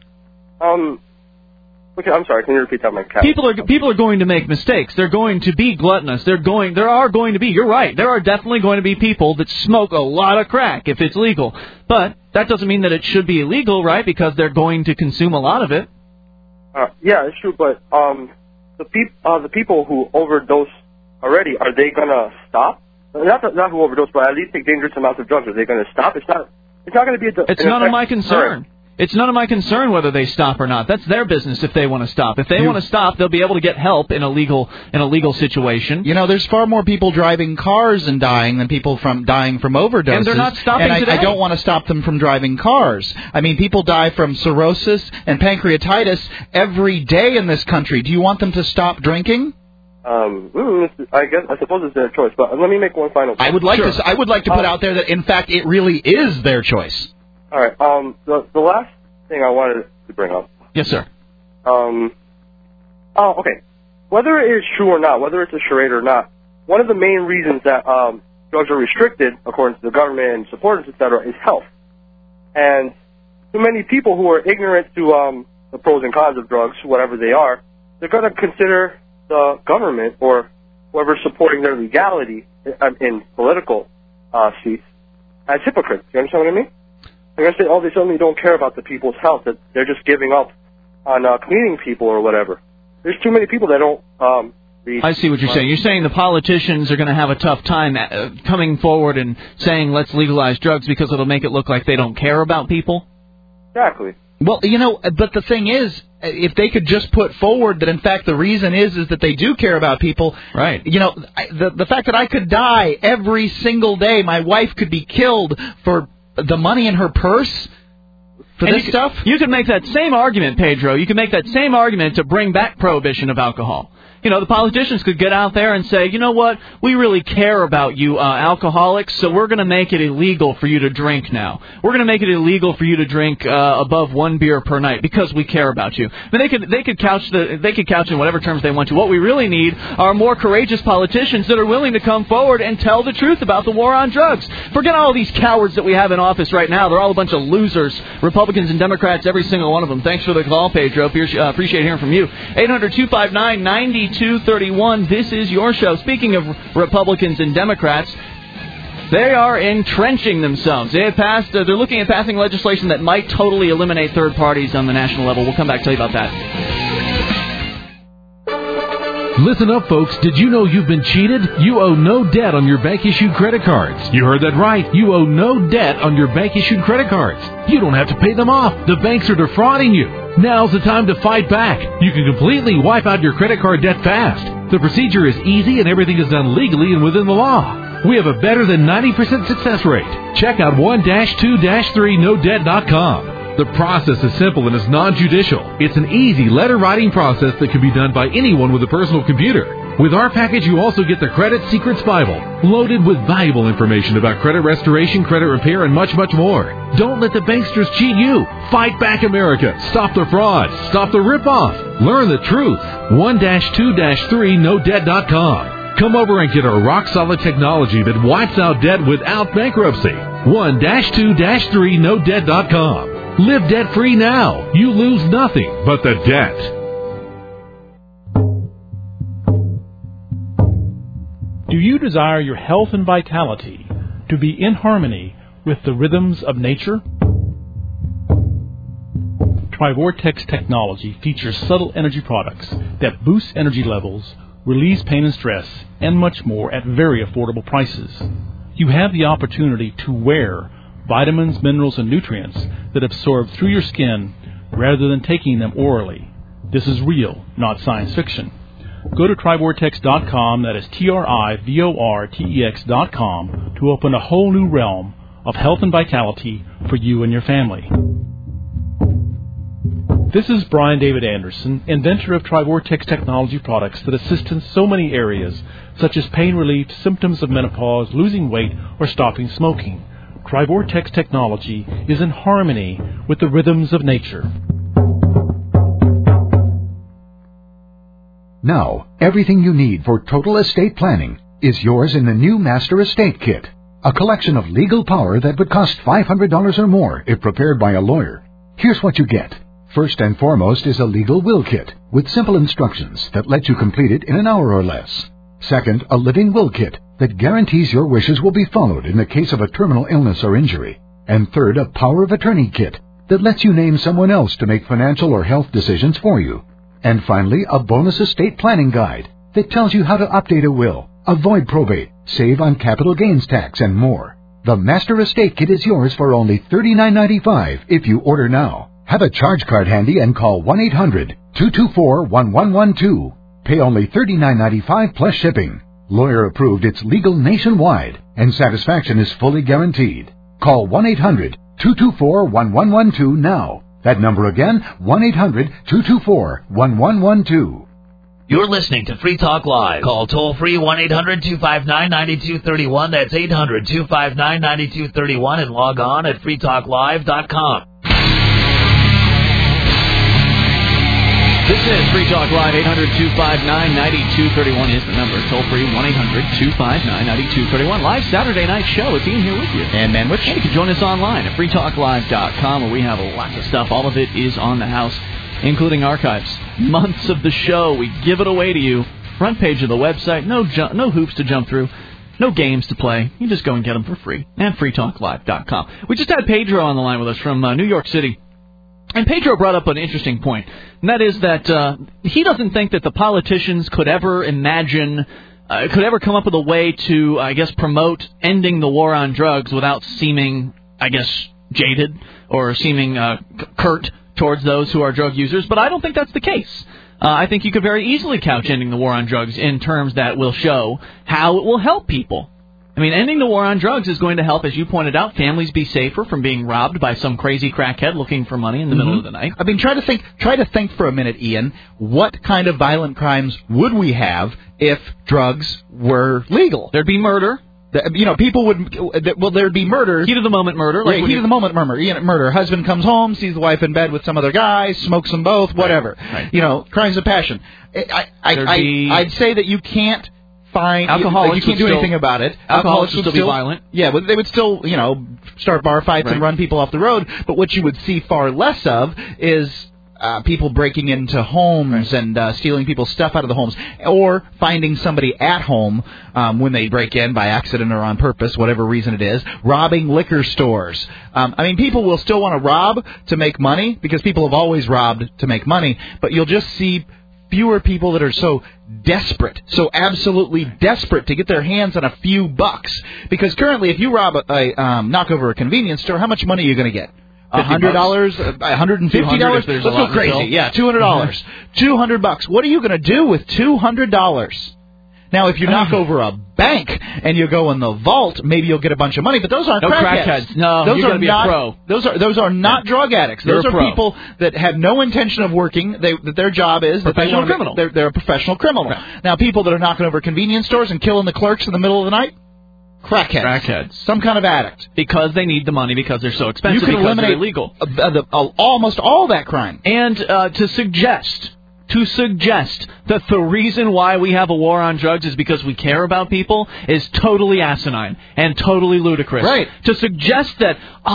Okay, I'm sorry. Can you repeat that, Mike? People are going to make mistakes. They're going to be gluttonous. There are going to be. You're right. There are definitely going to be people that smoke a lot of crack if it's legal. But that doesn't mean that it should be illegal, right? Because they're going to consume a lot of it. Yeah, it's true. But the people who overdose already, are they gonna stop? Not who overdose, but at least take dangerous amounts of drugs. Are they gonna stop? It's not going to be. It's none of my concern. It's none of my concern whether they stop or not. That's their business if they want to stop. If they want to stop, they'll be able to get help in a legal situation. There's far more people driving cars and dying than people dying from overdoses. And they're not stopping today. I don't want to stop them from driving cars. I mean, people die from cirrhosis and pancreatitis every day in this country. Do you want them to stop drinking? I suppose it's their choice. But let me make one final point. I would like to put out there that in fact it really is their choice. All right. The last thing I wanted to bring up. Yes, sir. Okay. Whether it is true or not, whether it's a charade or not, one of the main reasons that drugs are restricted, according to the government and supporters, etc., is health. And too many people who are ignorant to the pros and cons of drugs, whatever they are, they're going to consider the government or whoever's supporting their legality in political seats as hypocrites. You understand what I mean? I guess they suddenly don't care about the people's health, that they're just giving up on cleaning people or whatever. There's too many people that don't read. I see what you're saying. You're saying the politicians are going to have a tough time coming forward and saying let's legalize drugs because it'll make it look like they don't care about people? Exactly. Well, but the thing is, if they could just put forward that in fact the reason is that they do care about people. Right. The fact that I could die every single day, my wife could be killed for the money in her purse for this stuff? You could make that same argument, Pedro. You could make that same argument to bring back prohibition of alcohol. The politicians could get out there and say, you know what, we really care about you alcoholics, so we're going to make it illegal for you to drink now. We're going to make it illegal for you to drink above 1 beer per night because we care about you. I mean, they could couch in whatever terms they want to. What we really need are more courageous politicians that are willing to come forward and tell the truth about the war on drugs. Forget all these cowards that we have in office right now. They're all a bunch of losers, Republicans and Democrats, every single one of them. Thanks for the call, Pedro. Appreciate hearing from you. 800-259-9231. This is your show. Speaking of Republicans and Democrats, They are entrenching themselves. They have passed. They're looking at passing legislation that might totally eliminate third parties on the national level. We'll come back and tell you about that. Listen up, folks. Did you know you've been cheated? You owe no debt on your bank-issued credit cards. You heard that right. You owe no debt on your bank-issued credit cards. You don't have to pay them off. The banks are defrauding you. Now's the time to fight back. You can completely wipe out your credit card debt fast. The procedure is easy and everything is done legally and within the law. We have a better than 90% success rate. Check out 1-2-3nodebt.com. The process is simple and is non-judicial. It's an easy letter-writing process that can be done by anyone with a personal computer. With our package, you also get the Credit Secrets Bible, loaded with valuable information about credit restoration, credit repair, and much, much more. Don't let the banksters cheat you. Fight back, America. Stop the fraud. Stop the rip-off. Learn the truth. 1-2-3nodebt.com. Come over and get our rock-solid technology that wipes out debt without bankruptcy. 1-2-3nodebt.com. Live debt-free now. You lose nothing but the debt. Do you desire your health and vitality to be in harmony with the rhythms of nature? Trivortex technology features subtle energy products that boost energy levels, release pain and stress, and much more at very affordable prices. You have the opportunity to wear vitamins, minerals, and nutrients that absorb through your skin rather than taking them orally. This is real, not science fiction. Go to Trivortex.com, that is TRIVORTEX.com, to open a whole new realm of health and vitality for you and your family. This is Brian David Anderson, inventor of Trivortex technology products that assist in so many areas, such as pain relief, symptoms of menopause, losing weight, or stopping smoking. Trivortex technology is in harmony with the rhythms of nature. Now, everything you need for total estate planning is yours in the new Master Estate Kit, a collection of legal power that would cost $500 or more if prepared by a lawyer. Here's what you get. First and foremost is a legal will kit with simple instructions that let you complete it in an hour or less. Second, a living will kit that guarantees your wishes will be followed in the case of a terminal illness or injury. And third, a power of attorney kit that lets you name someone else to make financial or health decisions for you. And finally, a bonus estate planning guide that tells you how to update a will, avoid probate, save on capital gains tax, and more. The Master Estate Kit is yours for only $39.95 if you order now. Have a charge card handy and call 1-800-224-1112. Pay only $39.95 plus shipping. Lawyer approved, it's legal nationwide, and satisfaction is fully guaranteed. Call 1-800-224-1112 now. That number again, 1-800-224-1112. You're listening to Free Talk Live. Call toll-free 1-800-259-9231. That's 800-259-9231, and log on at freetalklive.com. This is Free Talk Live. 800-259-9231 is the number. Toll-free 1-800-259-9231. Live Saturday night show. It's Ian here with you. And Manwich. And you can join us online at freetalklive.com, where we have lots of stuff. All of it is on the house, including archives. Months of the show. We give it away to you. Front page of the website. No hoops to jump through. No games to play. You just go and get them for free. And freetalklive.com. We just had Pedro on the line with us from New York City. And Pedro brought up an interesting point, and that is that he doesn't think that the politicians could ever come up with a way to, I guess, promote ending the war on drugs without seeming, I guess, jaded or seeming curt towards those who are drug users. But I don't think that's the case. I think you could very easily couch ending the war on drugs in terms that will show how it will help people. I mean, ending the war on drugs is going to help, as you pointed out, families be safer from being robbed by some crazy crackhead looking for money in the middle of the night. I mean, try to think for a minute, Ian. What kind of violent crimes would we have if drugs were legal? There'd be murder. People would. Well, there'd be murder. Heat of the moment murder. Like heat of the moment murder. Husband comes home, sees the wife in bed with some other guy, smokes them both, whatever. Right. Crimes of passion. I'd say that you can't find alcoholics. You can't do anything about it. Alcoholics would still be violent. Yeah, but they would still, start bar fights and run people off the road. But what you would see far less of is people breaking into homes and stealing people's stuff out of the homes, or finding somebody at home when they break in by accident or on purpose, whatever reason it is, robbing liquor stores. I mean, people will still want to rob to make money because people have always robbed to make money, but you'll just see fewer people that are so desperate, so absolutely desperate to get their hands on a few bucks. Because currently, if you rob knock over a convenience store, how much money are you going to get? $100, $150? Let's go crazy. Yeah, $200. $200. What are you going to do with $200? Now, if you knock over a bank and you go in the vault, maybe you'll get a bunch of money. But those aren't crackheads. No, those you got to be a pro. Those are not drug addicts. Those are people that have no intention of working. That their job is professional criminal. They're a professional criminal. Right. Now, people that are knocking over convenience stores and killing the clerks in the middle of the night. Crackheads. Some kind of addict. Because they need the money because they're so expensive. You can eliminate illegal. Almost all that crime. And to suggest that the reason why we have a war on drugs is because we care about people is totally asinine and totally ludicrous. Right. To suggest that,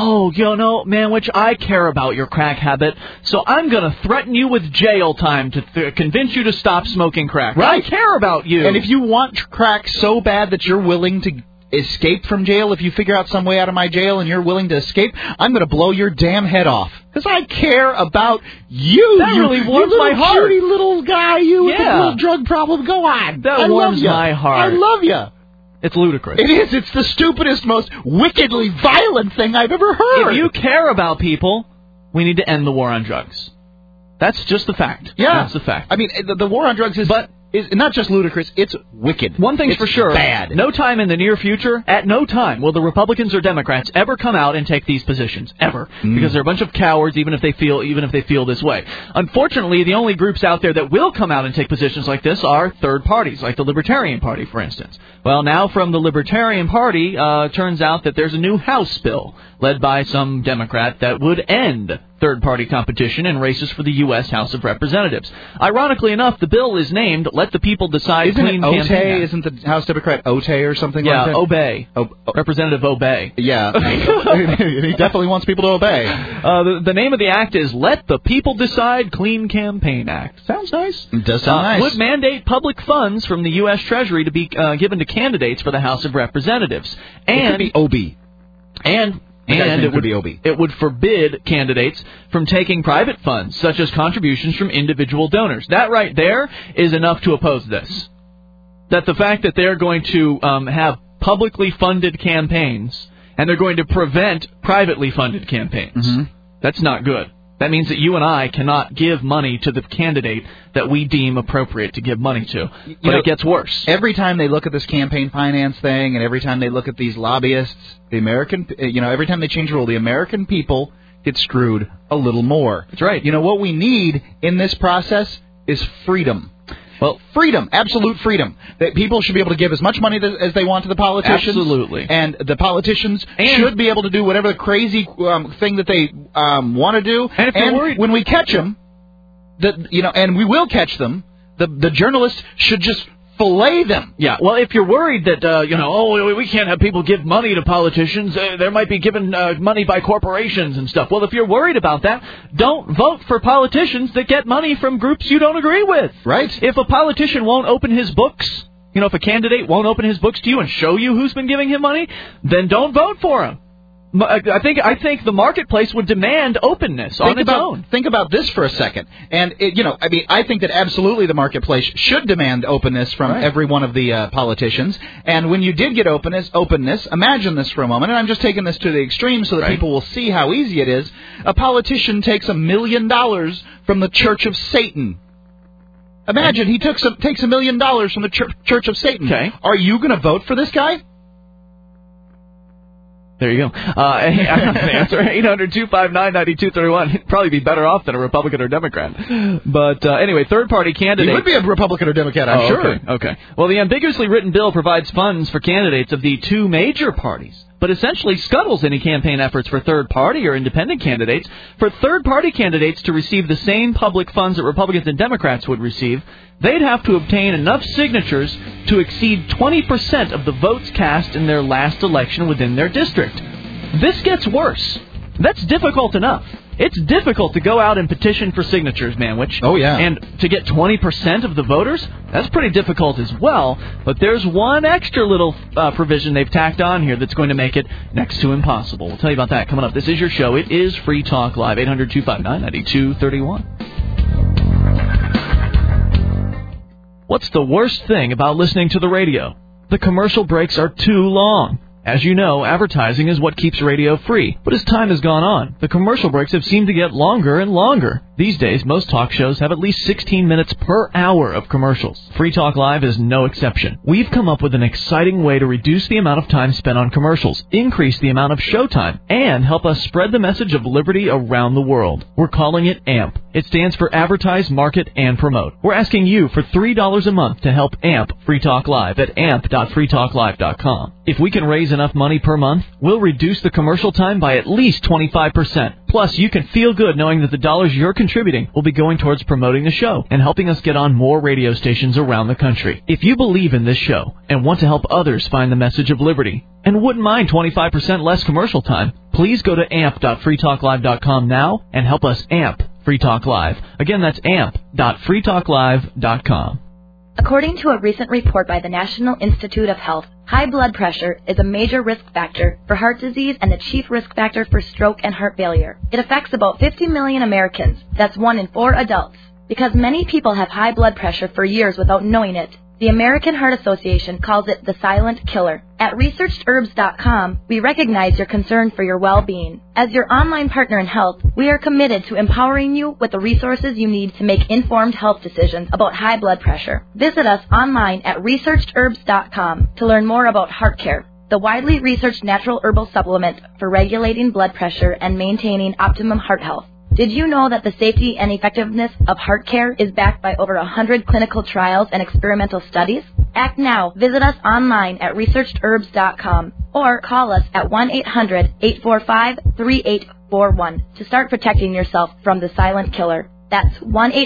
which I care about your crack habit, so I'm going to threaten you with jail time to convince you to stop smoking crack. Right. I care about you. And if you want crack so bad that you're willing to escape from jail, if you figure out some way out of my jail and you're willing to escape, I'm going to blow your damn head off. Because I care about you. That really warms you my heart. Cutie little guy, you with the little drug problem. Go on. That warms my heart. I love you. It's ludicrous. It is. It's the stupidest, most wickedly violent thing I've ever heard. If you care about people, we need to end the war on drugs. That's just the fact. Yeah. That's the fact. I mean, the war on drugs is not just ludicrous, it's wicked. One thing's for sure, bad. No time in the near future, at no time will the Republicans or Democrats ever come out and take these positions, ever. Because they're a bunch of cowards, even if they feel this way. Unfortunately, the only groups out there that will come out and take positions like this are third parties, like the Libertarian Party, for instance. Well, now from the Libertarian Party, turns out that there's a new House bill led by some Democrat that would end third-party competition in races for the U.S. House of Representatives. Ironically enough, the bill is named Let the People Decide Clean Campaign Act. Isn't the House Democrat Otay or something like that? Yeah, Obey. Representative Obey. Yeah. He definitely wants people to obey. The name of the act is Let the People Decide Clean Campaign Act. Sounds nice. It does sound nice. Would mandate public funds from the U.S. Treasury to be given to candidates for the House of Representatives. And it could be OB. And it would forbid candidates from taking private funds, such as contributions from individual donors. That right there is enough to oppose this. That the fact that they're going to have publicly funded campaigns, and they're going to prevent privately funded campaigns. That's not good. That means that you and I cannot give money to the candidate that we deem appropriate to give money to. But it gets worse. Every time they look at this campaign finance thing, and every time they look at these lobbyists, every time they change the rule, the American people get screwed a little more. That's right. What we need in this process is freedom. Well, freedom, absolute freedom. That people should be able to give as much money as they want to the politicians. Absolutely. And the politicians should be able to do whatever the crazy thing that they want to do. And if you're worried, when we catch them, and we will catch them, the journalists should just fillet them. Yeah. Well, if you're worried that we can't have people give money to politicians, there might be given money by corporations and stuff. Well, if you're worried about that, don't vote for politicians that get money from groups you don't agree with. Right. If a politician won't open his books, if a candidate won't open his books to you and show you who's been giving him money, then don't vote for him. I think the marketplace would demand openness on its own. Think about this for a second. And, I think that absolutely the marketplace should demand openness from every one of the politicians. And when you did get openness, imagine this for a moment, and I'm just taking this to the extreme so that people will see how easy it is. A politician takes $1 million from the Church of Satan. Imagine he takes $1 million from the Church of Satan. Okay. Are you going to vote for this guy? There you go. Answer 800-259-9231. He'd probably be better off than a Republican or Democrat. But anyway, third-party candidates. He would be a Republican or Democrat, I'm sure. Okay. Well, the ambiguously written bill provides funds for candidates of the two major parties, but essentially scuttles any campaign efforts for third-party or independent candidates. For third-party candidates to receive the same public funds that Republicans and Democrats would receive, they'd have to obtain enough signatures to exceed 20% of the votes cast in their last election within their district. This gets worse. That's difficult enough. It's difficult to go out and petition for signatures, Manwich. Oh, yeah. And to get 20% of the voters, that's pretty difficult as well. But there's one extra little provision they've tacked on here that's going to make it next to impossible. We'll tell you about that coming up. This is your show. It is Free Talk Live, 800-259-9231. What's the worst thing about listening to the radio? The commercial breaks are too long. As you know, advertising is what keeps radio free. But as time has gone on, the commercial breaks have seemed to get longer and longer. These days, most talk shows have at least 16 minutes per hour of commercials. Free Talk Live is no exception. We've come up with an exciting way to reduce the amount of time spent on commercials, increase the amount of showtime, and help us spread the message of liberty around the world. We're calling it AMP. It stands for Advertise, Market, and Promote. We're asking you for $3 a month to help AMP Free Talk Live at amp.freetalklive.com. If we can raise enough money per month, we'll reduce the commercial time by at least 25%. Plus, you can feel good knowing that the dollars you're contributing will be going towards promoting the show and helping us get on more radio stations around the country. If you believe in this show and want to help others find the message of liberty and wouldn't mind 25% less commercial time, please go to amp.freetalklive.com now and help us amp Free Talk Live. Again, that's amp.freetalklive.com. According to a recent report by the National Institute of Health, high blood pressure is a major risk factor for heart disease and the chief risk factor for stroke and heart failure. It affects about 50 million Americans. That's 1 in 4 adults. Because many people have high blood pressure for years without knowing it, the American Heart Association calls it the silent killer. At ResearchedHerbs.com, we recognize your concern for your well-being. As your online partner in health, we are committed to empowering you with the resources you need to make informed health decisions about high blood pressure. Visit us online at ResearchedHerbs.com to learn more about Heart Care, the widely researched natural herbal supplement for regulating blood pressure and maintaining optimum heart health. Did you know that the safety and effectiveness of Heart Care is backed by over 100 clinical trials and experimental studies? Act now. Visit us online at ResearchedHerbs.com or call us at 1-800-845-3841 to start protecting yourself from the silent killer. That's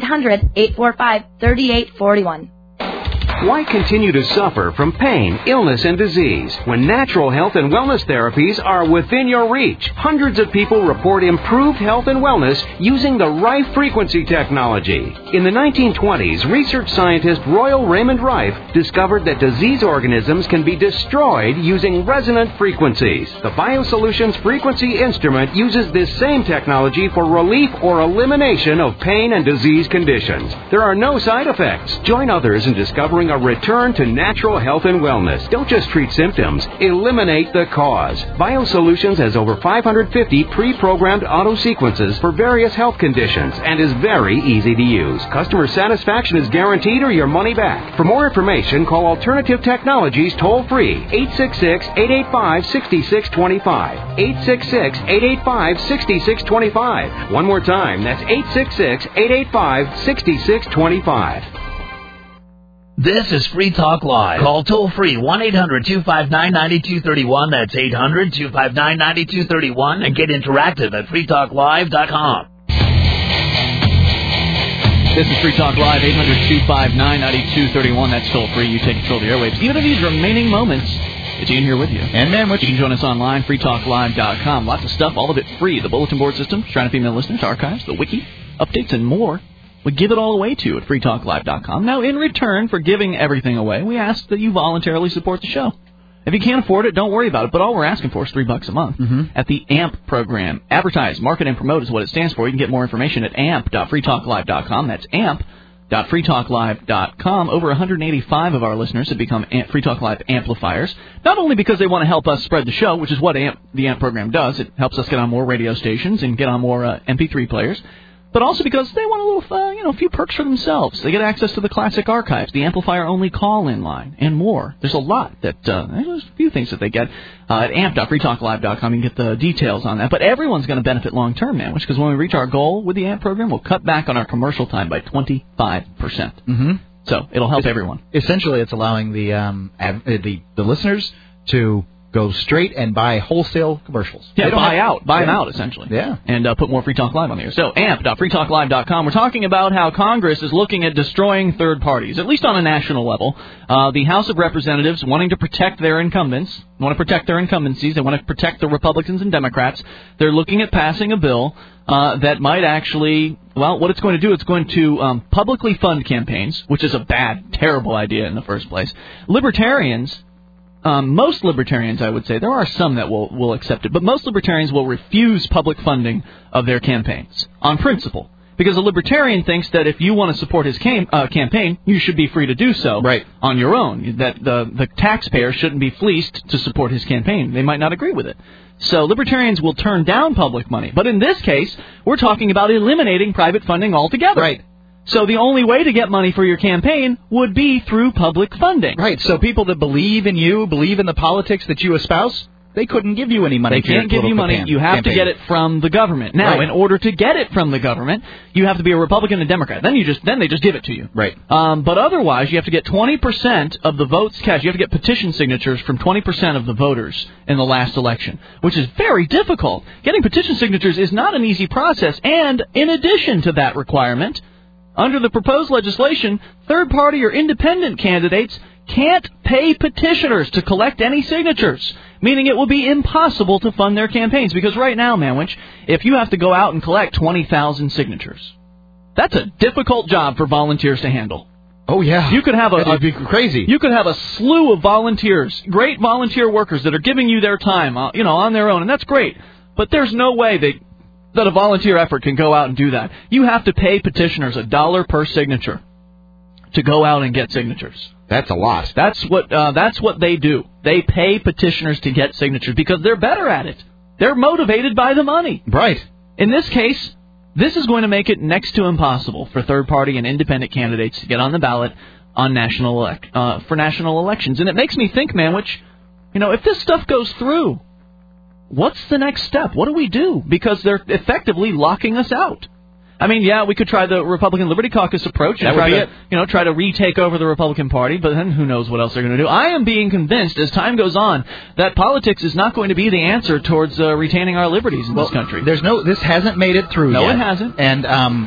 1-800-845-3841. Why continue to suffer from pain, illness, and disease when natural health and wellness therapies are within your reach? Hundreds of people report improved health and wellness using the Rife frequency technology. In the 1920s, research scientist Royal Raymond Rife discovered that disease organisms can be destroyed using resonant frequencies. The BioSolutions frequency instrument uses this same technology for relief or elimination of pain and disease conditions. There are no side effects. Join others in discovering a return to natural health and wellness. Don't just treat symptoms. Eliminate the cause. BioSolutions has over 550 pre-programmed auto-sequences for various health conditions and is very easy to use. Customer satisfaction is guaranteed or your money back. For more information, call Alternative Technologies toll-free, 866-885-6625. 866-885-6625. One more time, that's 866-885-6625. This is Free Talk Live. Call toll-free 1-800-259-9231. That's 800-259-9231. And get interactive at freetalklive.com. This is Free Talk Live, 800-259-9231. That's toll-free. You take control of the airwaves. Even in these remaining moments, it's Ian here with you. And Manwich. You can join us online, freetalklive.com. Lots of stuff, all of it free. The bulletin board system, trying to female listeners, archives, the wiki, updates, and more. We give it all away to you at freetalklive.com. Now, in return for giving everything away, we ask that you voluntarily support the show. If you can't afford it, don't worry about it, but all we're asking for is $3 a month at the AMP program. Advertise, Market, and Promote is what it stands for. You can get more information at amp.freetalklive.com. That's amp.freetalklive.com. Over 185 of our listeners have become Free Talk Live amplifiers, not only because they want to help us spread the show, which is what the AMP program does. It helps us get on more radio stations and get on more MP3 players, but also because they want a little, a few perks for themselves. They get access to the classic archives, the amplifier-only call-in line, and more. There's a lot there's a few things that they get at amp.freetalklive.com. You can get the details on that. But everyone's going to benefit long-term, man, because when we reach our goal with the AMP program, we'll cut back on our commercial time by 25%. So it'll help everyone. Essentially, it's allowing the listeners to go straight and buy wholesale commercials. Yeah, buy them out, essentially. Yeah. And put more Free Talk Live on the air. So, amp.freetalklive.com. We're talking about how Congress is looking at destroying third parties, at least on a national level. The House of Representatives wanting to protect their incumbents, want to protect their incumbencies. They want to protect the Republicans and Democrats. They're looking at passing a bill that might actually, well, what it's going to do, it's going to publicly fund campaigns, which is a bad, terrible idea in the first place. Libertarians, most libertarians, I would say, there are some that will accept it, but most libertarians will refuse public funding of their campaigns on principle. Because a libertarian thinks that if you want to support his campaign, you should be free to do so on your own. That the taxpayer shouldn't be fleeced to support his campaign. They might not agree with it. So libertarians will turn down public money. But in this case, we're talking about eliminating private funding altogether. Right. So the only way to get money for your campaign would be through public funding. Right. So people that believe in you, believe in the politics that you espouse, they couldn't give you any money. They can't give you money. You have to get it from the government. Now, in order to get it from the government, you have to be a Republican and Democrat. Then they just give it to you. Right. But otherwise, you have to get 20% of the votes cast. You have to get petition signatures from 20% of the voters in the last election, which is very difficult. Getting petition signatures is not an easy process. And in addition to that requirement, under the proposed legislation, third-party or independent candidates can't pay petitioners to collect any signatures, meaning it will be impossible to fund their campaigns. Because right now, Manwich, if you have to go out and collect 20,000 signatures, that's a difficult job for volunteers to handle. Oh, yeah. You could have it'd be crazy. You could have a slew of volunteers, great volunteer workers that are giving you their time, on their own, and that's great. But there's no way that a volunteer effort can go out and do that. You have to pay petitioners $1 per signature to go out and get signatures. That's a lot. That's what they do. They pay petitioners to get signatures because they're better at it. They're motivated by the money. Right. In this case, this is going to make it next to impossible for third-party and independent candidates to get on the ballot on for national elections. And it makes me think, Manwich, if this stuff goes through, what's the next step? What do we do? Because they're effectively locking us out. I mean, yeah, we could try the Republican Liberty Caucus approach and try to retake over the Republican Party, but then who knows what else they're going to do. I am being convinced as time goes on that politics is not going to be the answer towards retaining our liberties in this country. This hasn't made it through yet. No, it hasn't. And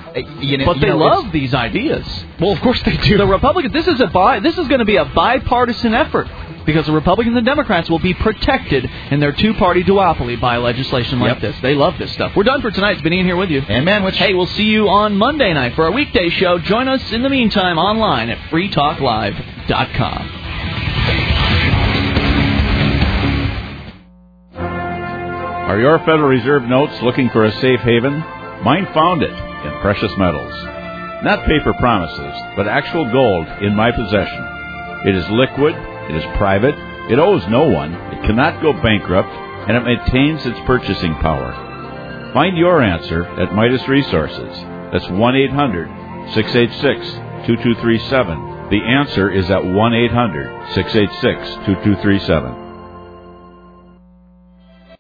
but they love these ideas. Well, of course they do. The Republicans. This is going to be a bipartisan effort. Because the Republicans and Democrats will be protected in their two-party duopoly by legislation like this. They love this stuff. We're done for tonight. It's been Ian here with you. And Manwich. Hey, we'll see you on Monday night for our weekday show. Join us in the meantime online at freetalklive.com. Are your Federal Reserve notes looking for a safe haven? Mine found it in precious metals. Not paper promises, but actual gold in my possession. It is liquid. It is private, it owes no one, it cannot go bankrupt, and it maintains its purchasing power. Find your answer at Midas Resources. That's 1-800-686-2237. The answer is at 1-800-686-2237.